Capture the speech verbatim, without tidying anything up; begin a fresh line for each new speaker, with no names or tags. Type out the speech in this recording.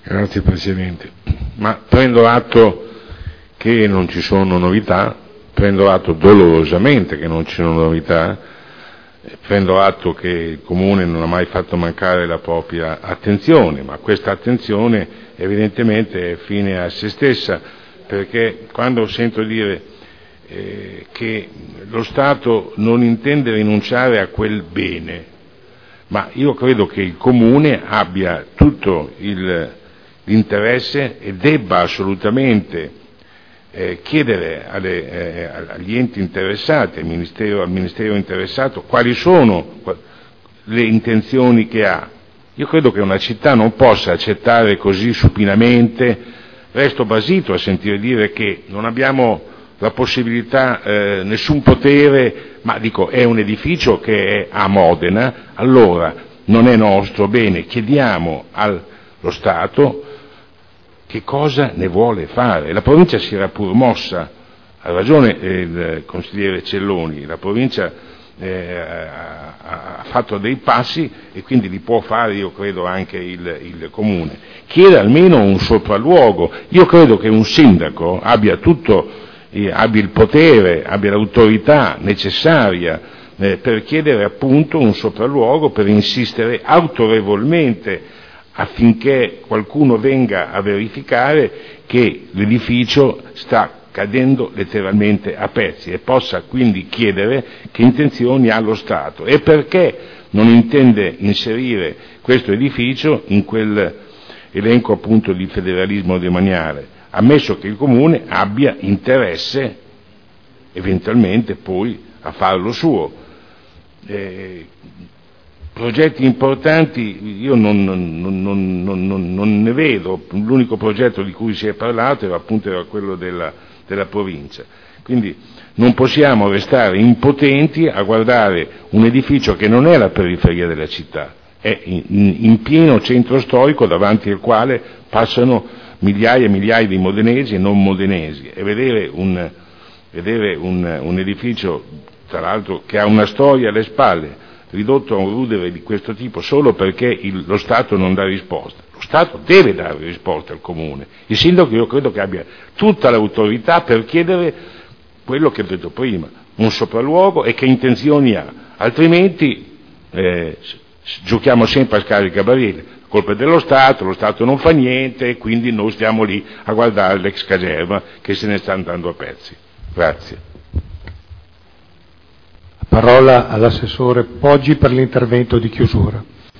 Grazie Presidente. Ma prendo atto che non ci sono novità, prendo atto dolorosamente che non ci sono novità, prendo atto che il Comune non ha mai fatto mancare la propria attenzione, ma questa attenzione evidentemente è fine a se stessa, perché quando sento dire eh, che lo Stato non intende rinunciare a quel bene, ma io credo che il Comune abbia tutto il, l'interesse e debba assolutamente eh, chiedere alle, eh, agli enti interessati, al ministero, al ministero interessato, quali sono le intenzioni che ha. Io credo che una città non possa accettare così supinamente. Resto basito a sentire dire che non abbiamo la possibilità, eh, nessun potere, ma dico è un edificio che è a Modena, allora non è nostro, bene, chiediamo allo Stato che cosa ne vuole fare. La provincia si era pur mossa, ha ragione il consigliere Celloni, la provincia eh, ha, ha fatto dei passi e quindi li può fare, io credo, anche il, il Comune. Chiede almeno un sopralluogo. Io credo che un sindaco abbia tutto, eh, abbia il potere, abbia l'autorità necessaria eh, per chiedere appunto un sopralluogo, per insistere autorevolmente affinché qualcuno venga a verificare che l'edificio sta cadendo letteralmente a pezzi e possa quindi chiedere che intenzioni ha lo Stato e perché non intende inserire questo edificio in quell'elenco appunto di federalismo demaniale, ammesso che il Comune abbia interesse eventualmente poi a farlo suo. Eh, Progetti importanti io non, non, non, non, non ne vedo, l'unico progetto di cui si è parlato era appunto era quello della, della provincia, quindi non possiamo restare impotenti a guardare un edificio che non è la periferia della città, è in, in pieno centro storico davanti al quale passano migliaia e migliaia di modenesi e non modenesi e vedere un, vedere un, un edificio tra l'altro che ha una storia alle spalle ridotto a un rudere di questo tipo solo perché il, lo Stato non dà risposta. Lo Stato deve dare risposta al Comune. Il sindaco io credo che abbia tutta l'autorità per chiedere quello che ho detto prima, un sopralluogo e che intenzioni ha, altrimenti eh, giochiamo sempre a scaricabarile, colpa dello Stato, lo Stato non fa niente e quindi noi stiamo lì a guardare l'ex caserma che se ne sta andando a pezzi. Grazie.
Parola all'assessore Poggi per l'intervento di chiusura.